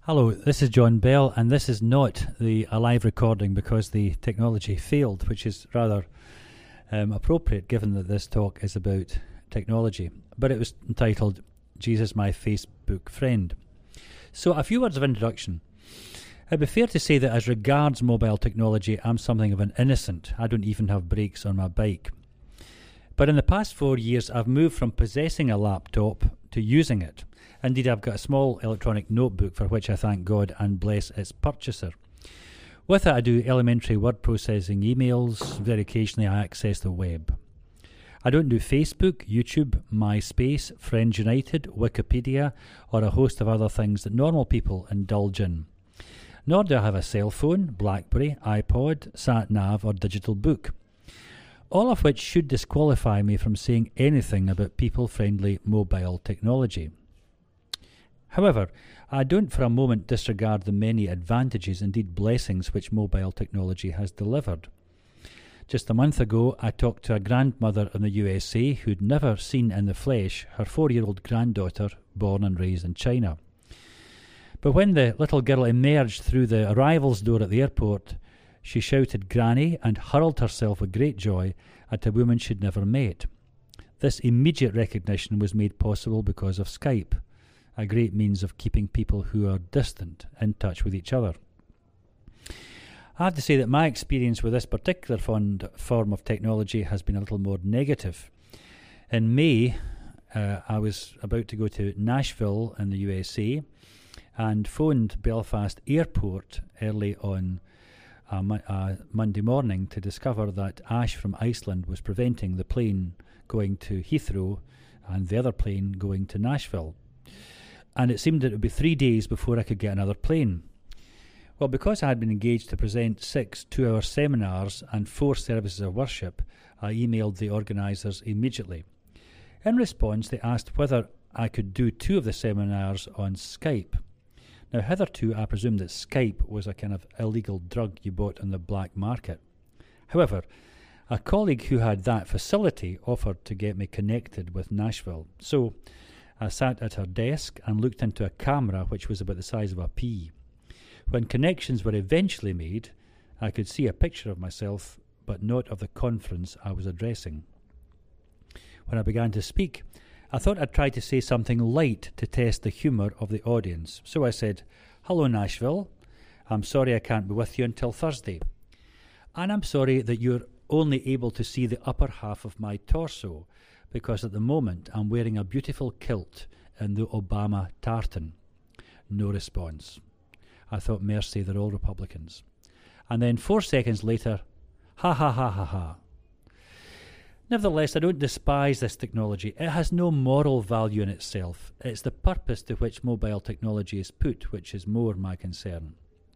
Hello, this is John Bell, and this is not a live recording because the technology failed, which is rather appropriate given that this talk is about technology. But it was entitled, Jesus, My Facebook Friend. So a few words of introduction. It'd be fair to say that as regards mobile technology, I'm something of an innocent. I don't even have brakes on my bike. But in the past 4 years, I've moved from possessing a laptop to using it. Indeed, I've got a small electronic notebook for which I thank God and bless its purchaser. With it, I do elementary word processing emails. Very occasionally, I access the web. I don't do Facebook, YouTube, MySpace, Friends United, Wikipedia, or a host of other things that normal people indulge in. Nor do I have a cell phone, BlackBerry, iPod, sat-nav, or digital book. All of which should disqualify me from saying anything about people-friendly mobile technology. However, I don't for a moment disregard the many advantages, indeed blessings, which mobile technology has delivered. Just a month ago, I talked to a grandmother in the USA who'd never seen in the flesh her 4-year-old granddaughter born and raised in China. But when the little girl emerged through the arrivals door at the airport, she shouted "Granny" and hurled herself with great joy at a woman she'd never met. This immediate recognition was made possible because of Skype, a great means of keeping people who are distant in touch with each other. I have to say that my experience with this particular form of technology has been a little more negative. In May, I was about to go to Nashville in the USA and phoned Belfast Airport early on Monday morning to discover that ash from Iceland was preventing the plane going to Heathrow and the other plane going to Nashville. And it seemed that it would be 3 days before I could get another plane. Well, because I had been engaged to present 6 two-hour seminars and 4 services of worship, I emailed the organisers immediately. In response, they asked whether I could do 2 of the seminars on Skype. Now, hitherto, I presumed that Skype was a kind of illegal drug you bought on the black market. However, a colleague who had that facility offered to get me connected with Nashville. So I sat at her desk and looked into a camera which was about the size of a pea. When connections were eventually made, I could see a picture of myself, but not of the conference I was addressing. When I began to speak, I thought I'd try to say something light to test the humour of the audience. So I said, "Hello, Nashville. I'm sorry I can't be with you until Thursday. And I'm sorry that you're only able to see the upper half of my torso, because at the moment I'm wearing a beautiful kilt in the Obama tartan." No response. I thought, mercy, they're all Republicans. And then 4 seconds later, ha ha ha ha ha. Nevertheless, I don't despise this technology. It has no moral value in itself. It's the purpose to which mobile technology is put, which is more my concern.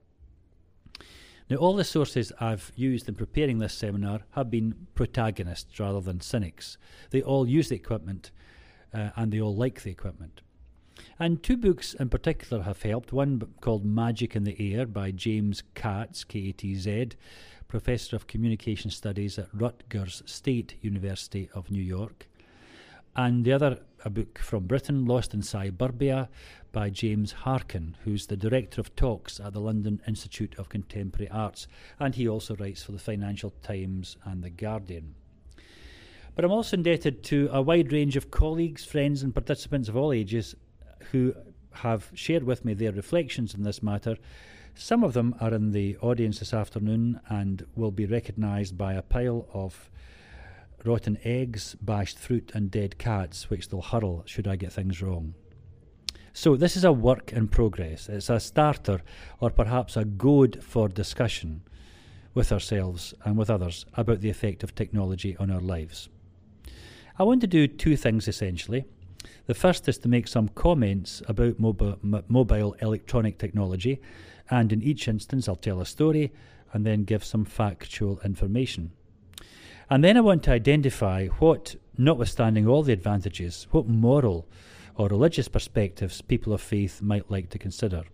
Now, all the sources I've used in preparing this seminar have been protagonists rather than cynics. They all use the equipment and they all like the equipment. And 2 books in particular have helped. One called Magic in the Air by James Katz, K-A-T-Z, Professor of Communication Studies at Rutgers State University of New York. And the other, a book from Britain, Lost in Cyberbia, by James Harkin, who's the Director of Talks at the London Institute of Contemporary Arts, and he also writes for the Financial Times and The Guardian. But I'm also indebted to a wide range of colleagues, friends and participants of all ages who have shared with me their reflections on this matter. Some of them are in the audience this afternoon and will be recognised by a pile of rotten eggs, bashed fruit and dead cats, which they'll hurl should I get things wrong. So this is a work in progress. It's a starter or perhaps a goad for discussion with ourselves and with others about the effect of technology on our lives. I want to do 2 things essentially. The first is to make some comments about mobile electronic technology, and in each instance I'll tell a story and then give some factual information. And then I want to identify what, notwithstanding all the advantages, what moral or religious perspectives people of faith might like to consider.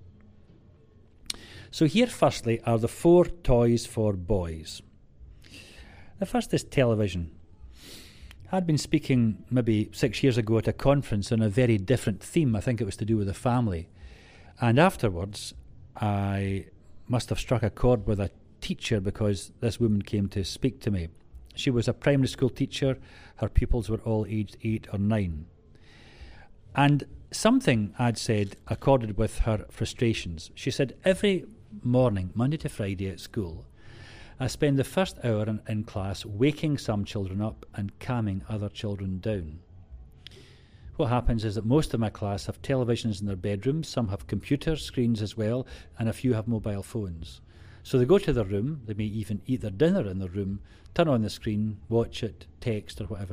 So here firstly are the 4 toys for boys. The first is television. I'd been speaking maybe 6 years ago at a conference on a very different theme. I think it was to do with the family. And afterwards, I must have struck a chord with a teacher because this woman came to speak to me. She was a primary school teacher. Her pupils were all aged 8 or 9. And something I'd said accorded with her frustrations. She said, every morning, Monday to Friday at school, I spend the first hour in class waking some children up and calming other children down. What happens is that most of my class have televisions in their bedrooms, some have computer screens as well, and a few have mobile phones. So they go to their room, they may even eat their dinner in their room, turn on the screen, watch it, text or whatever.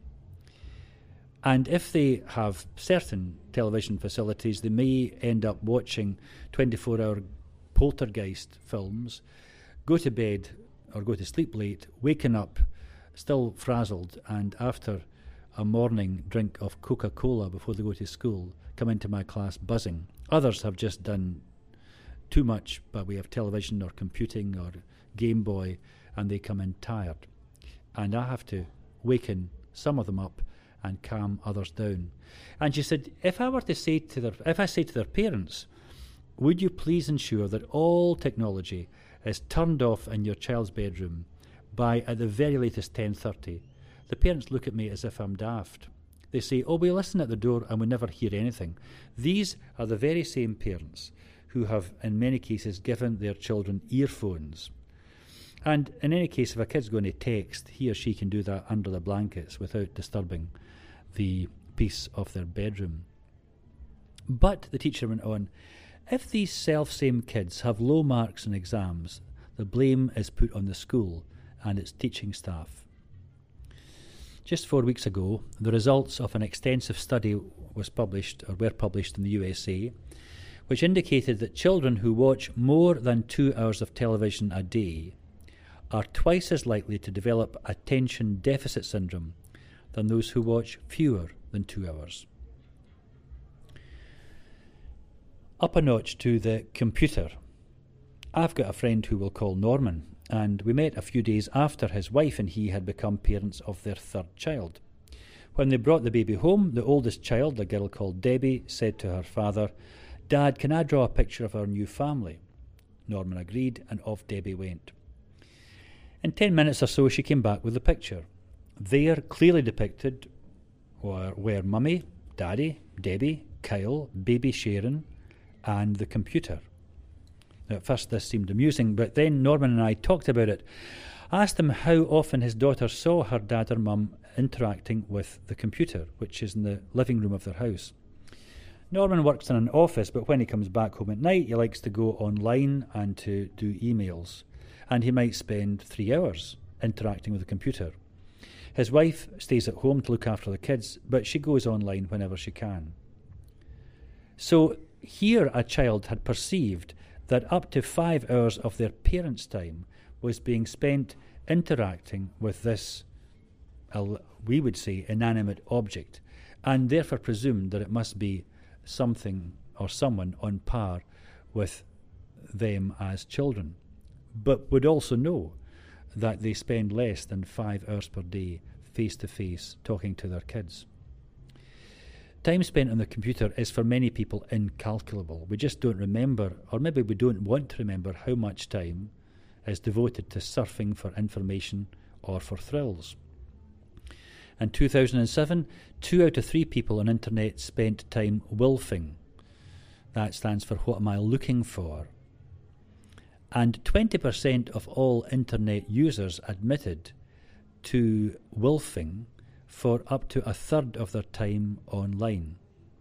And if they have certain television facilities, they may end up watching 24-hour poltergeist films, go to bed or go to sleep late, waking up still frazzled, and after a morning drink of Coca-Cola before they go to school, come into my class buzzing. Others have just done too much by way of television or computing or Game Boy, and they come in tired. And I have to waken some of them up and calm others down. And she said, if I say to their parents, would you please ensure that all technology is turned off in your child's bedroom by at the very latest 10:30, the parents look at me as if I'm daft. They say, oh, we listen at the door and we never hear anything. These are the very same parents who have, in many cases, given their children earphones. And in any case, if a kid's going to text, he or she can do that under the blankets without disturbing the peace of their bedroom. But, the teacher went on, if these self-same kids have low marks in exams, the blame is put on the school and its teaching staff. Just 4 weeks ago, the results of an extensive study were published in the USA, which indicated that children who watch more than 2 hours of television a day are twice as likely to develop attention deficit syndrome than those who watch fewer than 2 hours. Up a notch to the computer. I've got a friend who we'll call Norman, and we met a few days after his wife and he had become parents of their third child. When they brought the baby home, the oldest child, a girl called Debbie, said to her father, "Dad, can I draw a picture of our new family?" Norman agreed, and off Debbie went. In 10 minutes or so, she came back with the picture. There, clearly depicted, were Mummy, Daddy, Debbie, Kyle, baby Sharon, and the computer. Now, at first this seemed amusing, but then Norman and I talked about it. I asked him how often his daughter saw her dad or mum interacting with the computer, which is in the living room of their house. Norman works in an office, but when he comes back home at night, he likes to go online and to do emails. And he might spend 3 hours interacting with the computer. His wife stays at home to look after the kids, but she goes online whenever she can. So here a child had perceived that up to 5 hours of their parents' time was being spent interacting with this, we would say, inanimate object, and therefore presumed that it must be something or someone on par with them as children, but would also know that they spend less than 5 hours per day face-to-face talking to their kids. Time spent on the computer is for many people incalculable. We just don't remember, or maybe we don't want to remember, how much time is devoted to surfing for information or for thrills. In 2007, 2 out of 3 people on internet spent time wilfing. That stands for what am I looking for? And 20% of all internet users admitted to wilfing for up to a third of their time online.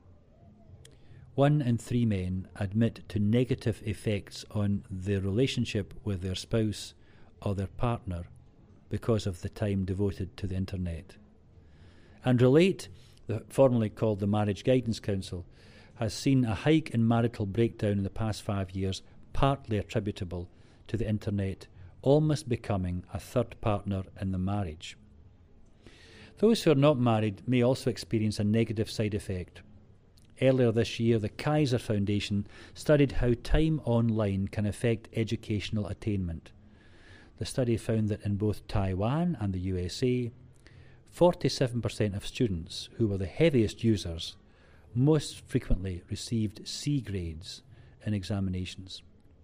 1 in 3 men admit to negative effects on their relationship with their spouse or their partner because of the time devoted to the internet. And Relate, formerly called the Marriage Guidance Council, has seen a hike in marital breakdown in the past 5 years, partly attributable to the internet almost becoming a third partner in the marriage. Those who are not married may also experience a negative side effect. Earlier this year, the Kaiser Foundation studied how time online can affect educational attainment. The study found that in both Taiwan and the USA, 47% of students who were the heaviest users most frequently received C grades in examinations.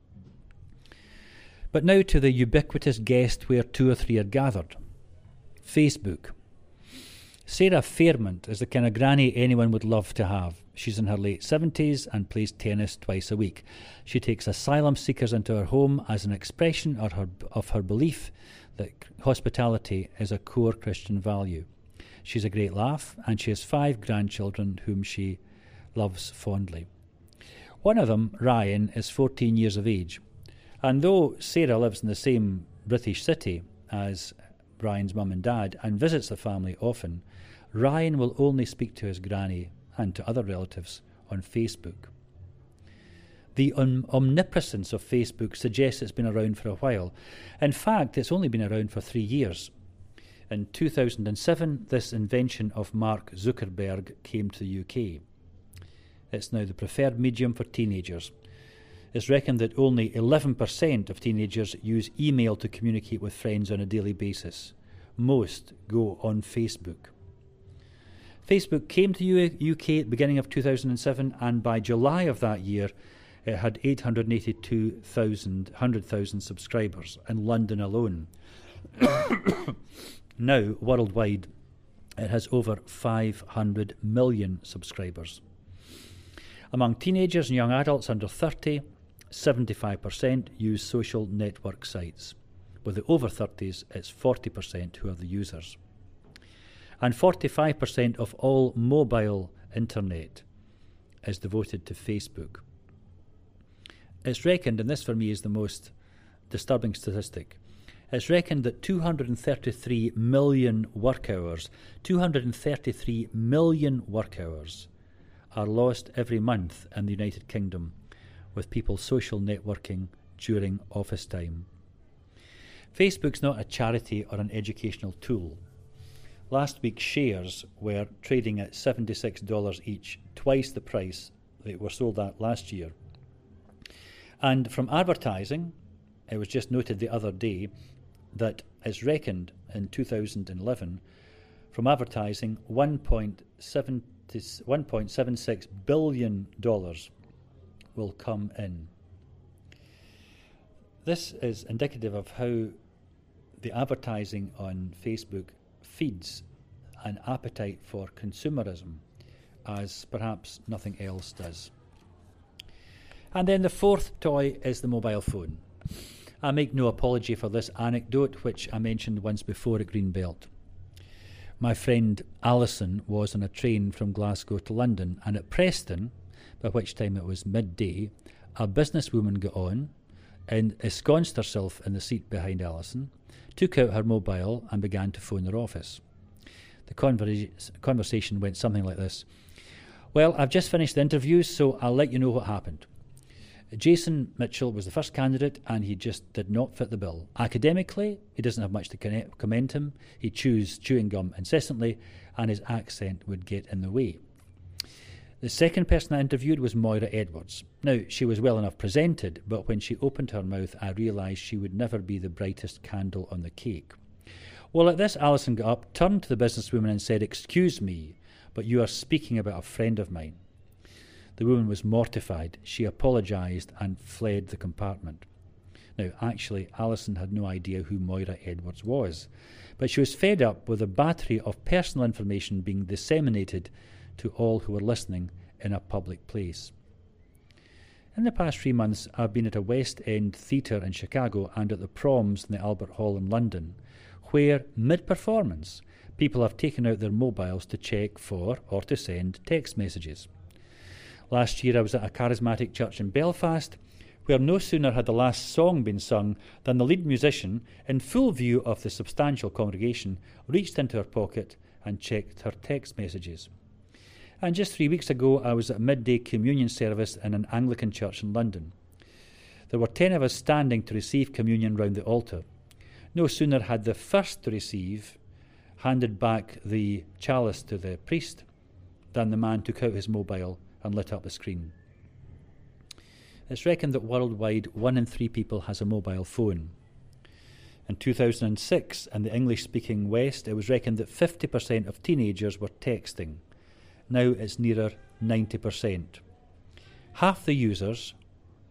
But now to the ubiquitous guest where two or three are gathered. Facebook. Sarah Fairmont is the kind of granny anyone would love to have. She's in her late 70s and plays tennis twice a week. She takes asylum seekers into her home as an expression of her belief that hospitality is a core Christian value. She's a great laugh, and she has 5 grandchildren whom she loves fondly. One of them, Ryan, is 14 years of age. And though Sarah lives in the same British city as Ryan's mum and dad and visits the family often, Ryan will only speak to his granny and to other relatives on Facebook. The omnipresence of Facebook suggests it's been around for a while. In fact, it's only been around for 3 years. In 2007, this invention of Mark Zuckerberg came to the UK. It's now the preferred medium for teenagers. It's reckoned that only 11% of teenagers use email to communicate with friends on a daily basis. Most go on Facebook. Facebook came to UK at the beginning of 2007, and by July of that year, it had 100,000 subscribers in London alone. Now, worldwide, it has over 500 million subscribers. Among teenagers and young adults under 30, 75% use social network sites. With the over 30s, it's 40% who are the users. And 45% of all mobile internet is devoted to Facebook. It's reckoned, and this for me is the most disturbing statistic, it's reckoned that 233 million work hours are lost every month in the United Kingdom with people social networking during office time. Facebook's not a charity or an educational tool. Last week's shares were trading at $76 each, twice the price they were sold at last year. And from advertising, it was just noted the other day that it's reckoned in 2011, from advertising, $1.76 billion will come in. This is indicative of how the advertising on Facebook feeds an appetite for consumerism as perhaps nothing else does. And then the fourth toy is the mobile phone. I make no apology for this anecdote, which I mentioned once before at Greenbelt. My friend Alison was on a train from Glasgow to London, and at Preston, by which time it was midday, a businesswoman got on and ensconced herself in the seat behind Alison, took out her mobile and began to phone their office. The conversation went something like this. Well, I've just finished the interviews, so I'll let you know what happened. Jason Mitchell was the first candidate, and he just did not fit the bill. Academically, he doesn't have much to commend him. He chews chewing gum incessantly, and his accent would get in the way. The second person I interviewed was Moira Edwards. Now, she was well enough presented, but when she opened her mouth, I realised she would never be the brightest candle on the cake. Well, at this, Alison got up, turned to the businesswoman and said, "Excuse me, but you are speaking about a friend of mine." The woman was mortified. She apologised and fled the compartment. Now, actually, Alison had no idea who Moira Edwards was, but she was fed up with a battery of personal information being disseminated to all who were listening in a public place. In the past 3 months, I've been at a West End theatre in Chicago and at the Proms in the Albert Hall in London, where, mid-performance, people have taken out their mobiles to check for or to send text messages. Last year I was at a charismatic church in Belfast, where no sooner had the last song been sung than the lead musician, in full view of the substantial congregation, reached into her pocket and checked her text messages. And just 3 weeks ago I was at a midday communion service in an Anglican church in London. There were 10 of us standing to receive communion round the altar. No sooner had the first to receive handed back the chalice to the priest than the man took out his mobile and lit up the screen. It's reckoned that worldwide 1 in 3 people has a mobile phone. In 2006, in the English-speaking West, it was reckoned that 50% of teenagers were texting. Now it's nearer 90%. Half the users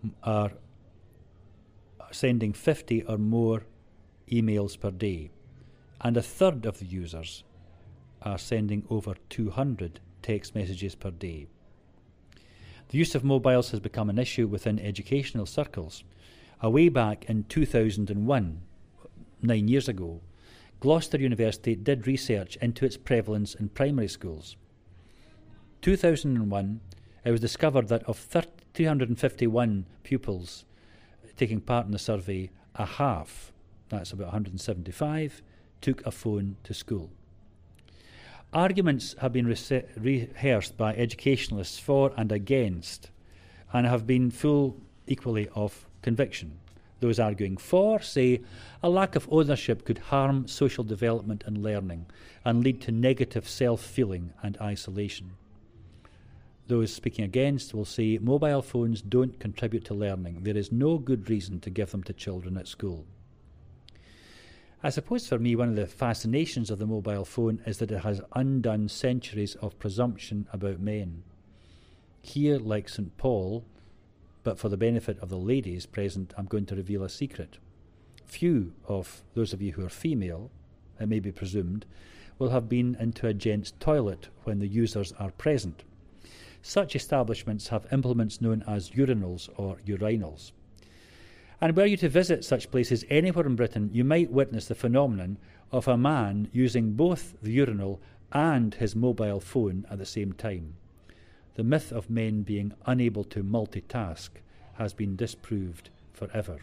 are sending 50 or more emails per day, and a third of the users are sending over 200 text messages per day. The use of mobiles has become an issue within educational circles. Way back in 2001, 9 years ago, Gloucester University did research into its prevalence in primary schools. 2001, it was discovered that of 351 pupils taking part in the survey, a half, that's about 175, took a phone to school. Arguments have been rehearsed by educationalists for and against, and have been full equally of conviction. Those arguing for say a lack of ownership could harm social development and learning and lead to negative self-feeling and isolation. Those speaking against will say mobile phones don't contribute to learning. There is no good reason to give them to children at school. I suppose for me one of the fascinations of the mobile phone is that it has undone centuries of presumption about men. Here, like St. Paul, but for the benefit of the ladies present, I'm going to reveal a secret. Few of those of you who are female, it may be presumed, will have been into a gent's toilet when the users are present. Such establishments have implements known as urinals or urinals. And were you to visit such places anywhere in Britain, you might witness the phenomenon of a man using both the urinal and his mobile phone at the same time. The myth of men being unable to multitask has been disproved forever.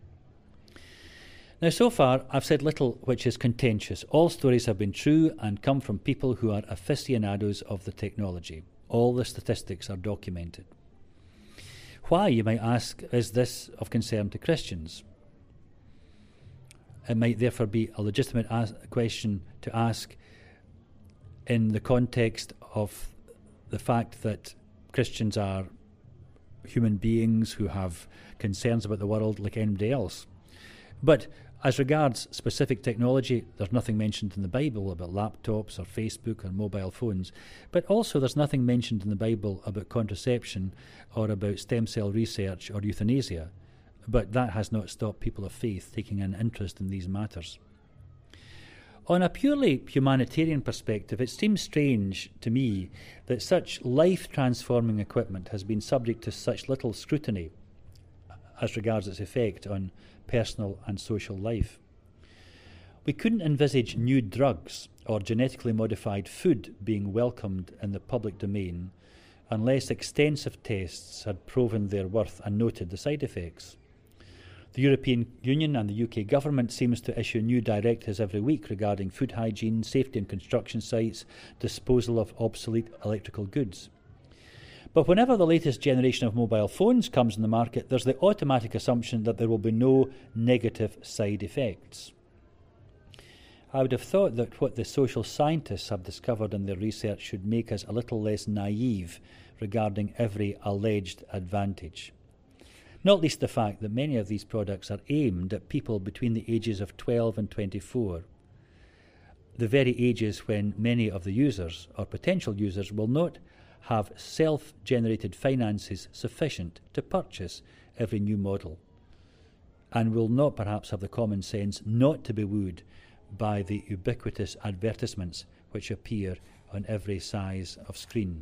Now, so far, I've said little which is contentious. All stories have been true and come from people who are aficionados of the technology. All the statistics are documented. Why, you might ask, is this of concern to Christians? It might therefore be a legitimate question to ask in the context of the fact that Christians are human beings who have concerns about the world like anybody else. But as regards specific technology, there's nothing mentioned in the Bible about laptops or Facebook or mobile phones. But also there's nothing mentioned in the Bible about contraception or about stem cell research or euthanasia. But that has not stopped people of faith taking an interest in these matters. On a purely humanitarian perspective, it seems strange to me that such life-transforming equipment has been subject to such little scrutiny as regards its effect on personal and social life. We couldn't envisage new drugs or genetically modified food being welcomed in the public domain unless extensive tests had proven their worth and noted the side effects. The European Union and the UK government seems to issue new directives every week regarding food hygiene, safety in construction sites, disposal of obsolete electrical goods. But whenever the latest generation of mobile phones comes on the market, there's the automatic assumption that there will be no negative side effects. I would have thought that what the social scientists have discovered in their research should make us a little less naive regarding every alleged advantage. Not least the fact that many of these products are aimed at people between the ages of 12 and 24, the very ages when many of the users or potential users will not have self-generated finances sufficient to purchase every new model, and will not perhaps have the common sense not to be wooed by the ubiquitous advertisements which appear on every size of screen.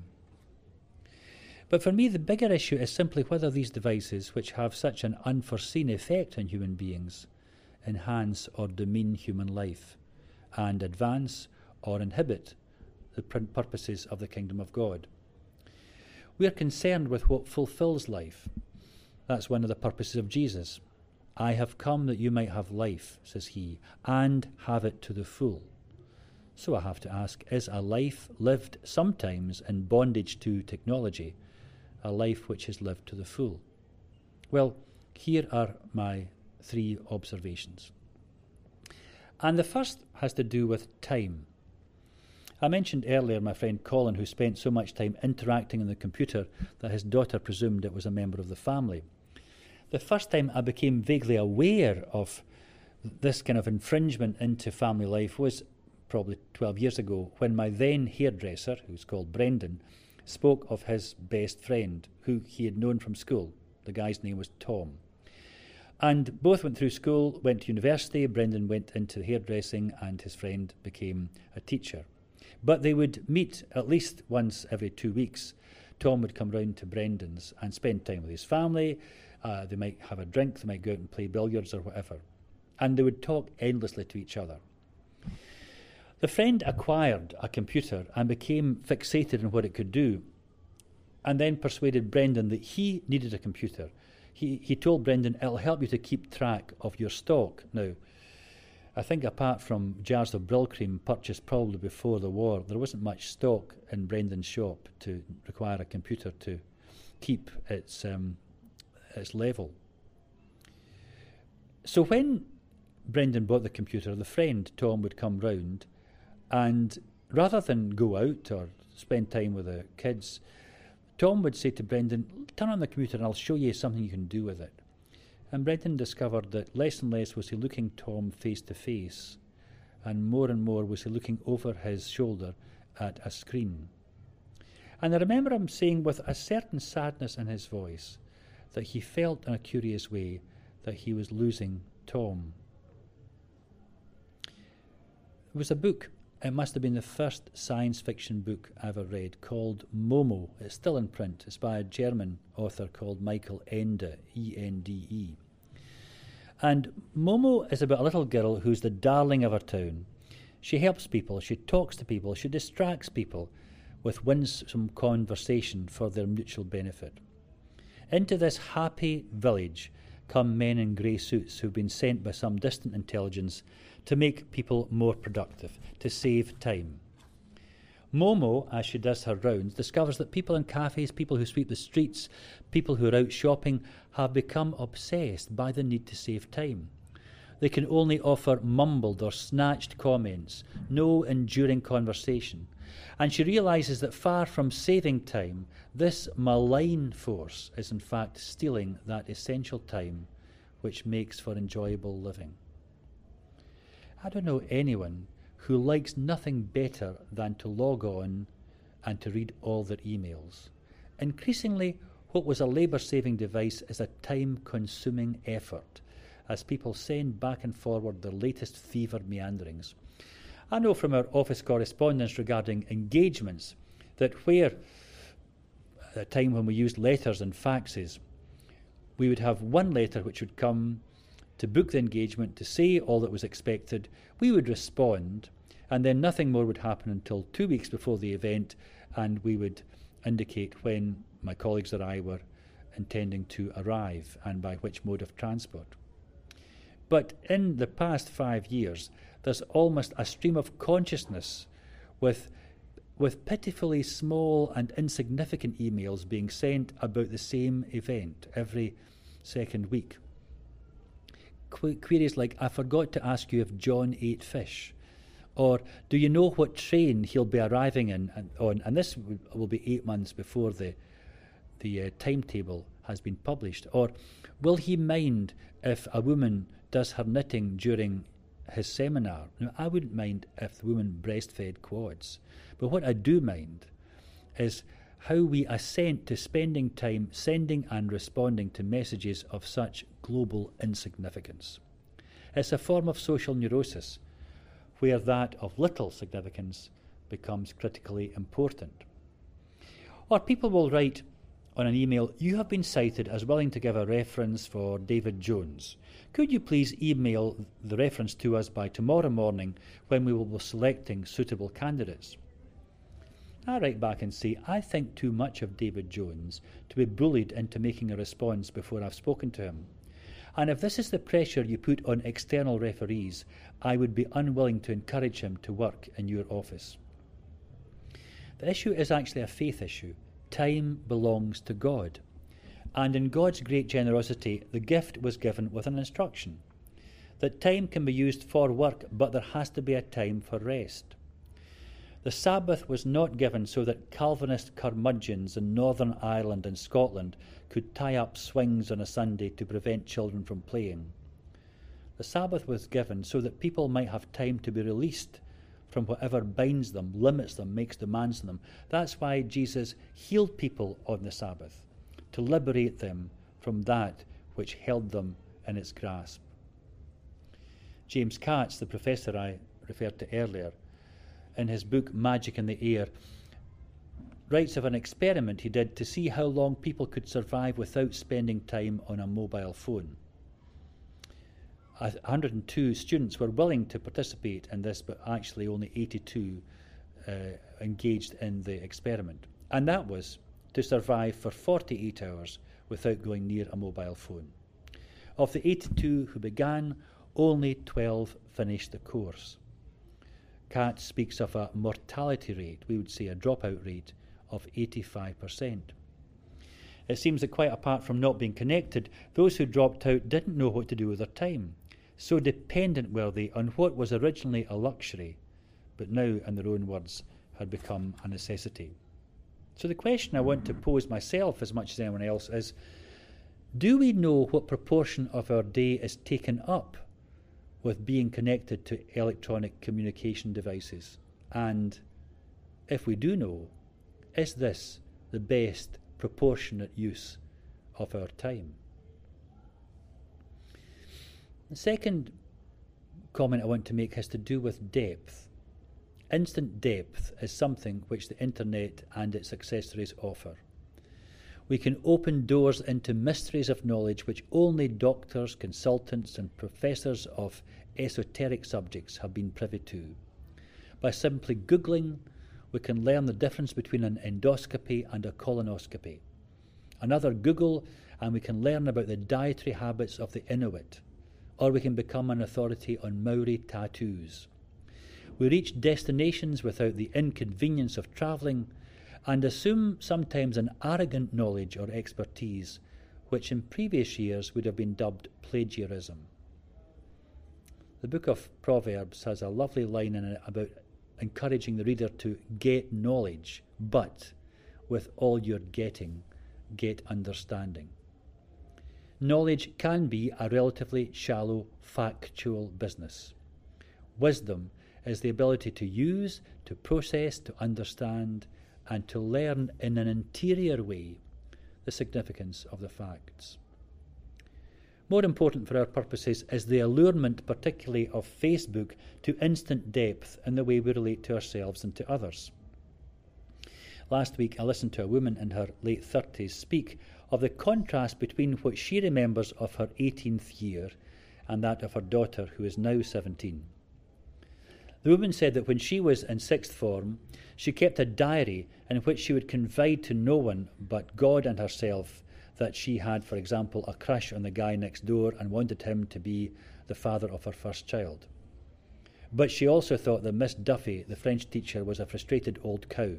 But for me, the bigger issue is simply whether these devices, which have such an unforeseen effect on human beings, enhance or demean human life, and advance or inhibit the purposes of the kingdom of God. We are concerned with what fulfills life. That's one of the purposes of Jesus. I have come that you might have life, says he, and have it to the full. So I have to ask, is a life lived sometimes in bondage to technology a life which is lived to the full? Well, here are my 3 observations. And the first has to do with time. I mentioned earlier my friend Colin, who spent so much time interacting on the computer that his daughter presumed it was a member of the family. The first time I became vaguely aware of this kind of infringement into family life was probably 12 years ago, when my then hairdresser, who's called Brendan, spoke of his best friend, who he had known from school. The guy's name was Tom. And both went through school, went to university. Brendan went into hairdressing and his friend became a teacher. But they would meet at least once every 2 weeks. Tom would come round to Brendan's and spend time with his family. They might have a drink, they might go out and play billiards or whatever. And they would talk endlessly to each other. The friend acquired a computer and became fixated on what it could do, and then persuaded Brendan that he needed a computer. He told Brendan, it'll help you to keep track of your stock. Now, I think apart from jars of Brill cream purchased probably before the war, there wasn't much stock in Brendan's shop to require a computer to keep its level. So when Brendan bought the computer, the friend, Tom, would come round, and rather than go out or spend time with the kids, Tom would say to Brendan, turn on the computer and I'll show you something you can do with it. And Brendan discovered that less and less was he looking Tom face to face, and more was he looking over his shoulder at a screen. And I remember him saying with a certain sadness in his voice that he felt in a curious way that he was losing Tom. There was a book, it must have been the first science fiction book I ever read, called Momo. It's still in print. It's by a German author called Michael Ende, E-N-D-E. And Momo is about a little girl who's the darling of her town. She helps people, she talks to people, she distracts people with winsome conversation for their mutual benefit. Into this happy village come men in grey suits who've been sent by some distant intelligence to make people more productive, to save time. Momo, as she does her rounds, discovers that people in cafes, people who sweep the streets, people who are out shopping, have become obsessed by the need to save time. They can only offer mumbled or snatched comments, no enduring conversation. And she realises that far from saving time, this malign force is in fact stealing that essential time which makes for enjoyable living. I don't know anyone who likes nothing better than to log on and to read all their emails. Increasingly, what was a labour-saving device is a time-consuming effort, as people send back and forward their latest fevered meanderings. I know from our office correspondence regarding engagements that where, at a time when we used letters and faxes, we would have one letter which would come to book the engagement, to say all that was expected, we would respond, and then nothing more would happen until 2 weeks before the event, and we would indicate when my colleagues or I were intending to arrive and by which mode of transport. But in the past 5 years, there's almost a stream of consciousness with pitifully small and insignificant emails being sent about the same event every second week. Queries like, I forgot to ask you if John ate fish, or do you know what train he'll be arriving on? And this will be 8 months before the timetable has been published. Or will he mind if a woman does her knitting during his seminar? Now, I wouldn't mind if the woman breastfed quads, but what I do mind is how we assent to spending time sending and responding to messages of such global insignificance. It's a form of social neurosis, where that of little significance becomes critically important. Or people will write on an email, you have been cited as willing to give a reference for David Jones. Could you please email the reference to us by tomorrow morning when we will be selecting suitable candidates? I write back and say, I think too much of David Jones to be bullied into making a response before I've spoken to him. And if this is the pressure you put on external referees, I would be unwilling to encourage him to work in your office. The issue is actually a faith issue. Time belongs to God. And in God's great generosity, the gift was given with an instruction that time can be used for work, but there has to be a time for rest. The Sabbath was not given so that Calvinist curmudgeons in Northern Ireland and Scotland could tie up swings on a Sunday to prevent children from playing. The Sabbath was given so that people might have time to be released from whatever binds them, limits them, makes demands on them. That's why Jesus healed people on the Sabbath, to liberate them from that which held them in its grasp. James Katz, the professor I referred to earlier, in his book Magic in the Air, writes of an experiment he did to see how long people could survive without spending time on a mobile phone. 102 students were willing to participate in this, but actually only 82 engaged in the experiment. And that was to survive for 48 hours without going near a mobile phone. Of the 82 who began, only 12 finished the course. Katz speaks of a mortality rate, we would say a dropout rate, of 85%. It seems that quite apart from not being connected, those who dropped out didn't know what to do with their time. So dependent were they on what was originally a luxury, but now, in their own words, had become a necessity. So the question I want to pose myself as much as anyone else is, do we know what proportion of our day is taken up with being connected to electronic communication devices? And if we do know, is this the best proportionate use of our time? The second comment I want to make has to do with depth. Instant depth is something which the internet and its accessories offer. We can open doors into mysteries of knowledge which only doctors, consultants, and professors of esoteric subjects have been privy to. By simply Googling, we can learn the difference between an endoscopy and a colonoscopy. Another Google, and we can learn about the dietary habits of the Inuit, or we can become an authority on Maori tattoos. We reach destinations without the inconvenience of travelling, and assume sometimes an arrogant knowledge or expertise, which in previous years would have been dubbed plagiarism. The book of Proverbs has a lovely line in it about encouraging the reader to get knowledge, but with all you're getting, get understanding. Knowledge can be a relatively shallow, factual business. Wisdom is the ability to use, to process, to understand, and to learn in an interior way the significance of the facts. More important for our purposes is the allurement, particularly of Facebook, to instant depth in the way we relate to ourselves and to others. Last week I listened to a woman in her late 30s speak of the contrast between what she remembers of her 18th year and that of her daughter, who is now 17. The woman said that when she was in sixth form, she kept a diary in which she would confide to no one but God and herself that she had, for example, a crush on the guy next door and wanted him to be the father of her first child. But she also thought that Miss Duffy, the French teacher, was a frustrated old cow.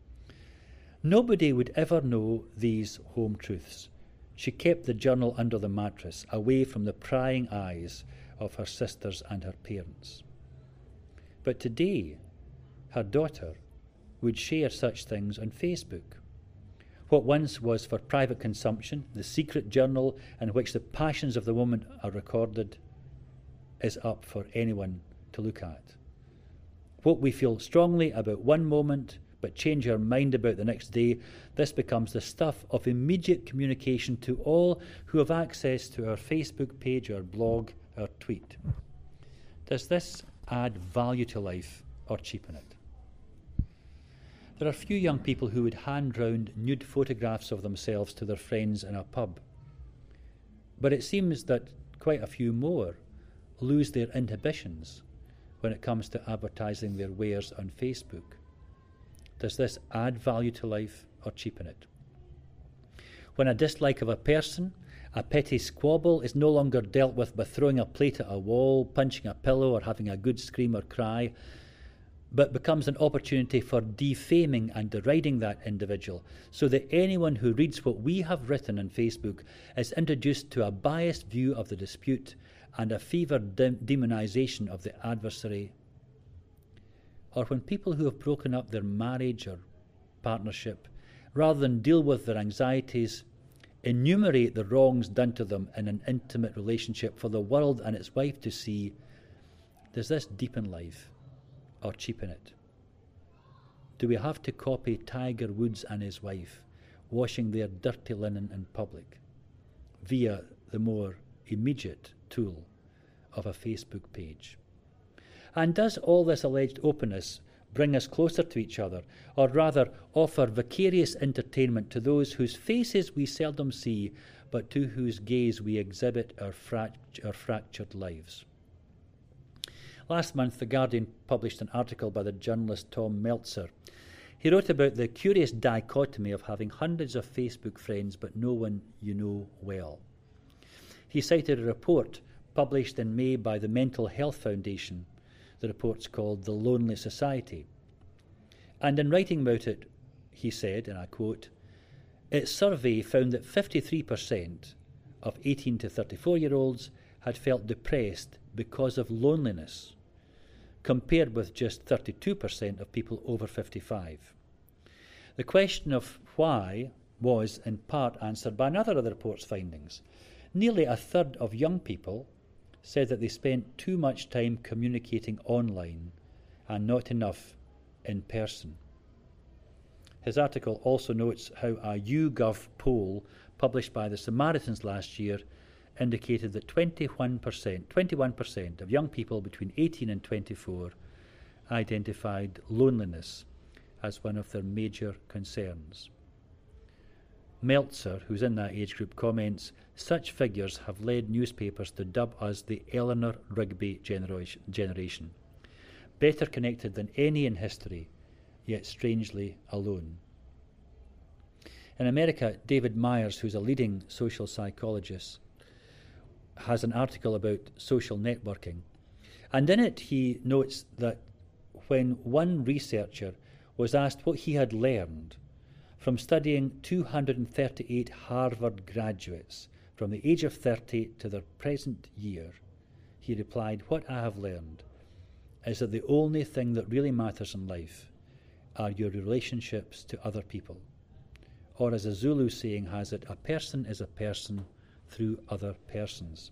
Nobody would ever know these home truths. She kept the journal under the mattress, away from the prying eyes of her sisters and her parents. But today, her daughter would share such things on Facebook. What once was for private consumption, the secret journal in which the passions of the woman are recorded, is up for anyone to look at. What we feel strongly about one moment, but change our mind about the next day, this becomes the stuff of immediate communication to all who have access to our Facebook page, our blog, our tweet. Does this add value to life or cheapen it? There are few young people who would hand round nude photographs of themselves to their friends in a pub. But it seems that quite a few more lose their inhibitions when it comes to advertising their wares on Facebook. Does this add value to life or cheapen it? When a dislike of a person, a petty squabble, is no longer dealt with by throwing a plate at a wall, punching a pillow, or having a good scream or cry, but becomes an opportunity for defaming and deriding that individual, so that anyone who reads what we have written on Facebook is introduced to a biased view of the dispute and a fevered demonization of the adversary. Or when people who have broken up their marriage or partnership, rather than deal with their anxieties, enumerate the wrongs done to them in an intimate relationship for the world and its wife to see, does this deepen life or cheapen it? Do we have to copy Tiger Woods and his wife washing their dirty linen in public? via the more immediate tool of a Facebook page. And does all this alleged openness bring us closer to each other, or rather offer vicarious entertainment to those whose faces we seldom see, but to whose gaze we exhibit our fractured lives? Last month, The Guardian published an article by the journalist Tom Meltzer. He wrote about the curious dichotomy of having hundreds of Facebook friends but no one you know well. He cited a report published in May by the Mental Health Foundation. The report's called The Lonely Society. And in writing about it, he said, and I quote, its survey found that 53% of 18 to 34-year-olds had felt depressed because of loneliness, compared with just 32% of people over 55. The question of why was in part answered by another of the report's findings. Nearly a third of young people said that they spent too much time communicating online and not enough in person. His article also notes how a YouGov poll published by the Samaritans last year indicated that 21% of young people between 18 and 24 identified loneliness as one of their major concerns. Meltzer, who's in that age group, comments, such figures have led newspapers to dub us the Eleanor Rigby generation, better connected than any in history, yet strangely alone. In America, David Myers, who's a leading social psychologist, has an article about social networking. And in it, he notes that when one researcher was asked what he had learned from studying 238 Harvard graduates from the age of 30 to their present year, he replied, what I have learned is that the only thing that really matters in life are your relationships to other people. Or as a Zulu saying has it, a person is a person through other persons.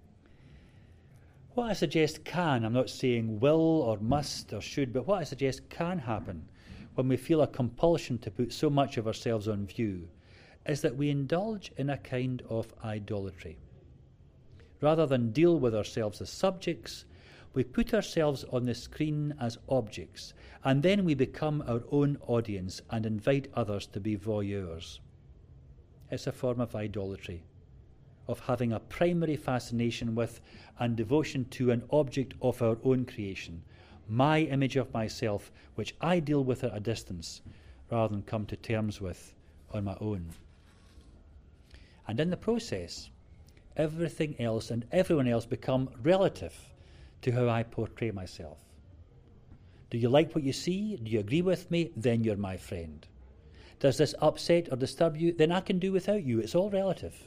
What I suggest can, I'm not saying will or must or should, but what I suggest can happen when we feel a compulsion to put so much of ourselves on view is that we indulge in a kind of idolatry. Rather than deal with ourselves as subjects, we put ourselves on the screen as objects, and then we become our own audience and invite others to be voyeurs. It's a form of idolatry, of having a primary fascination with and devotion to an object of our own creation, my image of myself, which I deal with at a distance, rather than come to terms with on my own. And in the process, everything else and everyone else become relative to how I portray myself. Do you like what you see? Do you agree with me? Then you're my friend. Does this upset or disturb you? Then I can do without you. It's all relative.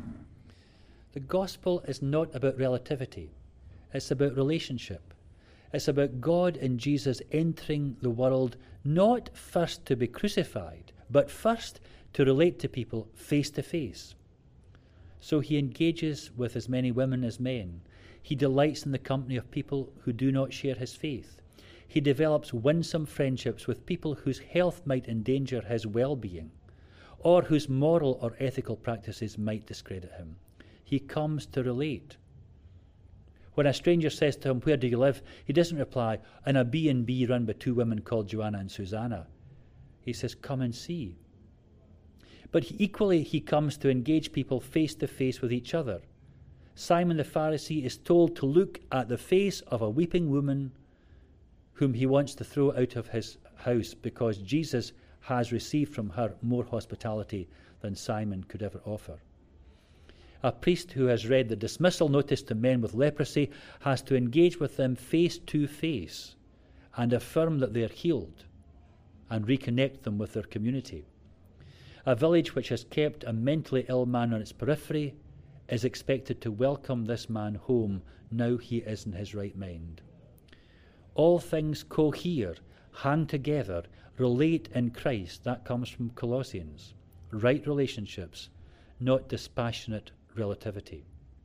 The gospel is not about relativity. It's about relationship. It's about God and Jesus entering the world, not first to be crucified, but first to relate to people face to face. So he engages with as many women as men. He delights in the company of people who do not share his faith. He develops winsome friendships with people whose health might endanger his well-being, or whose moral or ethical practices might discredit him. He comes to relate. When a stranger says to him, where do you live? He doesn't reply, in a B&B run by two women called Joanna and Susanna. He says, come and see. But equally, he comes to engage people face to face with each other. Simon the Pharisee is told to look at the face of a weeping woman whom he wants to throw out of his house because Jesus has received from her more hospitality than Simon could ever offer. A priest who has read the dismissal notice to men with leprosy has to engage with them face to face and affirm that they are healed and reconnect them with their community. A village which has kept a mentally ill man on its periphery is expected to welcome this man home now he is in his right mind. All things cohere, hang together, relate in Christ. That comes from Colossians. Right relationships, not dispassionate relativity.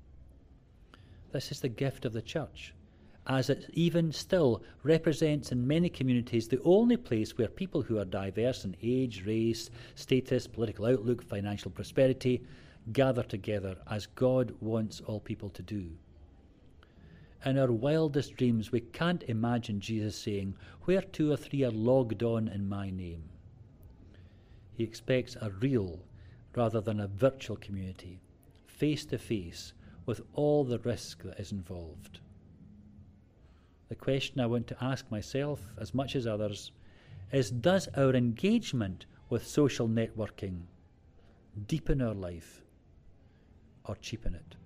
This is the gift of the church, as it even still represents in many communities the only place where people who are diverse in age, race, status, political outlook, financial prosperity gather together as God wants all people to do. In our wildest dreams, we can't imagine Jesus saying, "Where 2 or 3 are logged on in my name." He expects a real rather than a virtual community, face to face, with all the risk that is involved. The question I want to ask myself, as much as others, is, does our engagement with social networking deepen our life or cheapen it?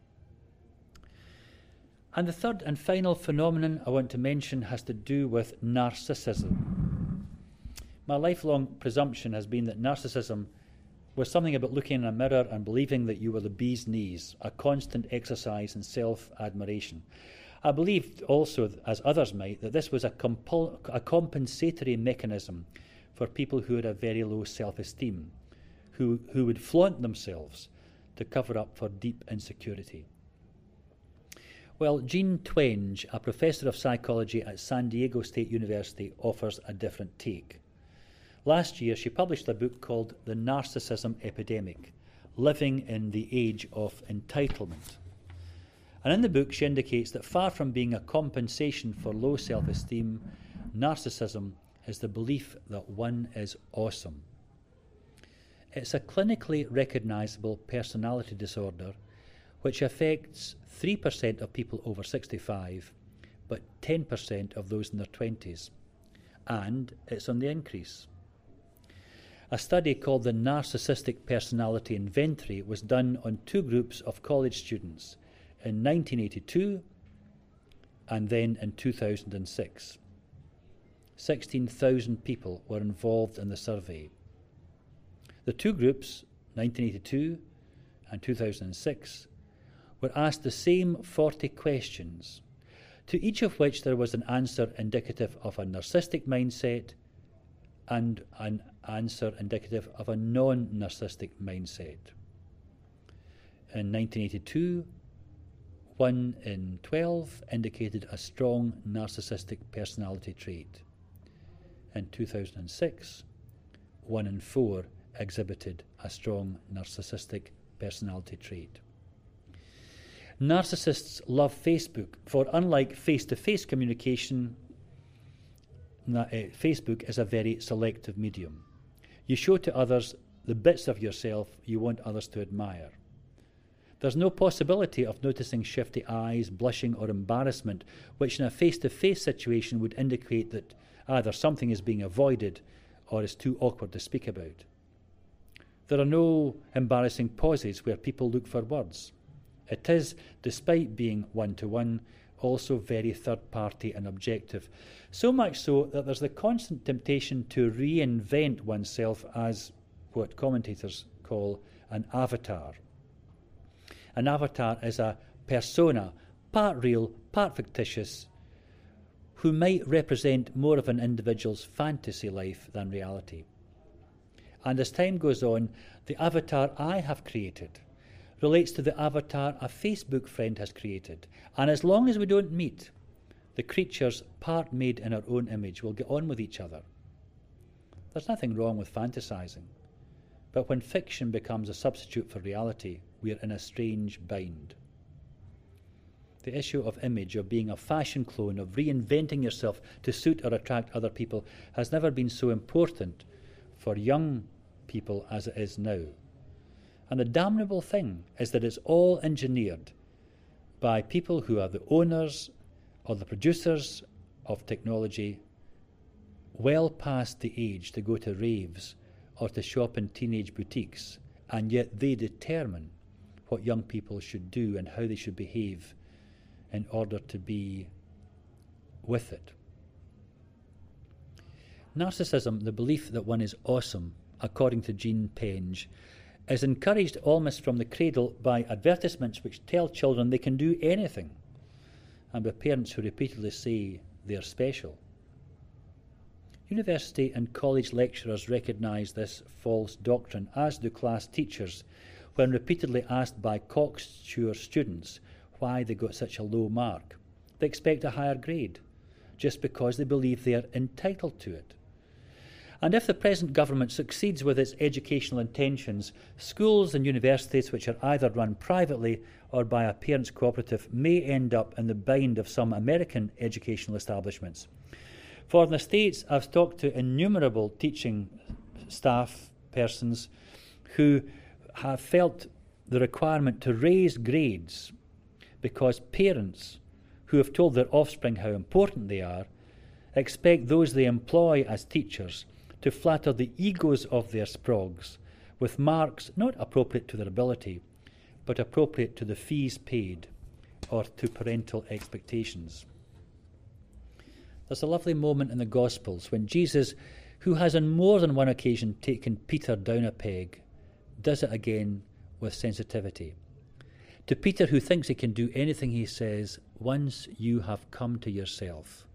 And the third and final phenomenon I want to mention has to do with narcissism. My lifelong presumption has been that narcissism was something about looking in a mirror and believing that you were the bee's knees, a constant exercise in self-admiration. I believed also, as others might, that this was a compensatory mechanism for people who had a very low self-esteem, who would flaunt themselves to cover up for deep insecurity. Well, Jean Twenge, a professor of psychology at San Diego State University, offers a different take. Last year, she published a book called The Narcissism Epidemic, Living in the Age of Entitlement. And in the book, she indicates that far from being a compensation for low self-esteem, narcissism is the belief that one is awesome. It's a clinically recognizable personality disorder which affects 3% of people over 65, but 10% of those in their 20s. And it's on the increase. A study called the Narcissistic Personality Inventory was done on 2 groups of college students in 1982 and then in 2006. 16,000 people were involved in the survey. The 2 groups, 1982 and 2006, were asked the same 40 questions, to each of which there was an answer indicative of a narcissistic mindset and an answer indicative of a non-narcissistic mindset. In 1982, 1 in 12 indicated a strong narcissistic personality trait. In 2006, 1 in 4 exhibited a strong narcissistic personality trait. Narcissists love Facebook, for unlike face-to-face communication, Facebook is a very selective medium. You show to others the bits of yourself you want others to admire. There's no possibility of noticing shifty eyes, blushing or embarrassment, which in a face-to-face situation would indicate that either something is being avoided or is too awkward to speak about. There are no embarrassing pauses where people look for words. It is, despite being one-to-one, also very third-party and objective, so much so that there's the constant temptation to reinvent oneself as what commentators call an avatar. An avatar is a persona, part real, part fictitious, who might represent more of an individual's fantasy life than reality. And as time goes on, the avatar I have created relates to the avatar a Facebook friend has created. And as long as we don't meet, the creatures, part made in our own image, will get on with each other. There's nothing wrong with fantasizing. But when fiction becomes a substitute for reality, we are in a strange bind. The issue of image, of being a fashion clone, of reinventing yourself to suit or attract other people, has never been so important for young people as it is now. And the damnable thing is that it's all engineered by people who are the owners or the producers of technology, well past the age to go to raves or to shop in teenage boutiques, and yet they determine what young people should do and how they should behave in order to be with it. Narcissism, the belief that one is awesome, according to Jean Twenge, is encouraged almost from the cradle by advertisements which tell children they can do anything, and by parents who repeatedly say they're special. University and college lecturers recognise this false doctrine, as do class teachers, when repeatedly asked by cocksure students why they got such a low mark. They expect a higher grade, just because they believe they are entitled to it. And if the present government succeeds with its educational intentions, schools and universities which are either run privately or by a parents' cooperative may end up in the bind of some American educational establishments. For in the States, I've talked to innumerable teaching staff persons who have felt the requirement to raise grades because parents who have told their offspring how important they are expect those they employ as teachers to flatter the egos of their sprogs with marks not appropriate to their ability, but appropriate to the fees paid or to parental expectations. There's a lovely moment in the Gospels when Jesus, who has on more than one occasion taken Peter down a peg, does it again with sensitivity. To Peter, who thinks he can do anything, he says, once you have come to yourself,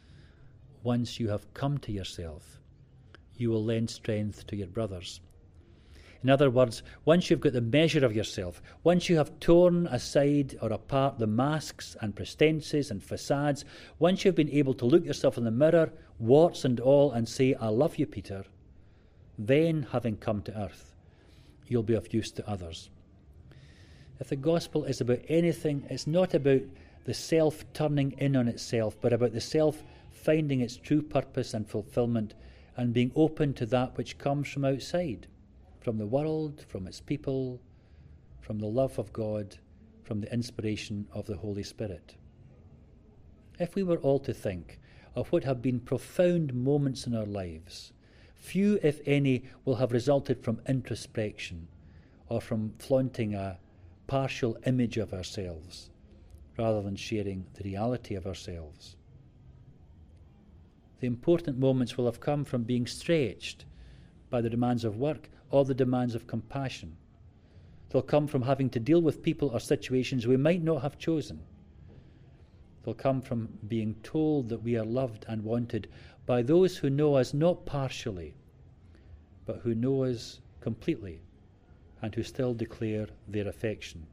you will lend strength to your brothers. In other words, once you've got the measure of yourself, once you have torn aside or apart the masks and pretenses and facades, once you've been able to look yourself in the mirror, warts and all, and say, I love you, Peter, then, having come to earth, you'll be of use to others. If the gospel is about anything, it's not about the self turning in on itself, but about the self finding its true purpose and fulfillment and being open to that which comes from outside, from the world, from its people, from the love of God, from the inspiration of the Holy Spirit. If we were all to think of what have been profound moments in our lives, few, if any, will have resulted from introspection or from flaunting a partial image of ourselves, rather than sharing the reality of ourselves. The important moments will have come from being stretched by the demands of work or the demands of compassion. They'll come from having to deal with people or situations we might not have chosen. They'll come from being told that we are loved and wanted by those who know us not partially, but who know us completely and who still declare their affection.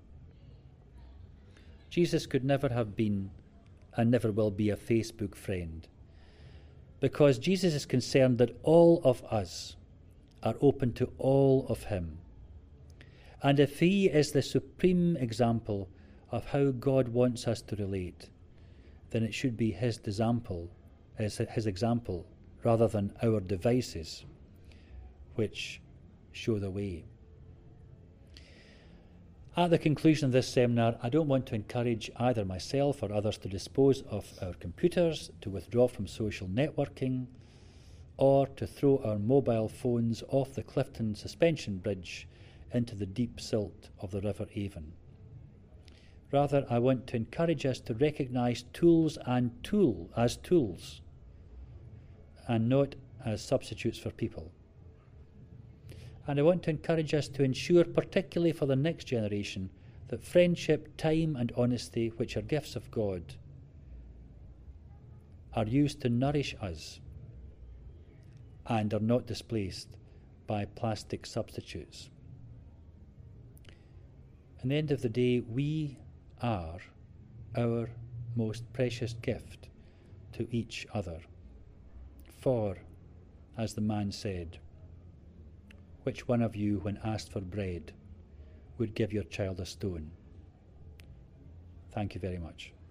Jesus could never have been and never will be a Facebook friend, because Jesus is concerned that all of us are open to all of him. And if he is the supreme example of how God wants us to relate, then it should be his example rather than our devices which show the way. At the conclusion of this seminar, I don't want to encourage either myself or others to dispose of our computers, to withdraw from social networking, or to throw our mobile phones off the Clifton Suspension Bridge into the deep silt of the River Avon. Rather, I want to encourage us to recognise tools as tools and not as substitutes for people. And I want to encourage us to ensure, particularly for the next generation, that friendship, time and honesty, which are gifts of God, are used to nourish us and are not displaced by plastic substitutes. At the end of the day, we are our most precious gift to each other. For, as the man said, which one of you, when asked for bread, would give your child a stone? Thank you very much.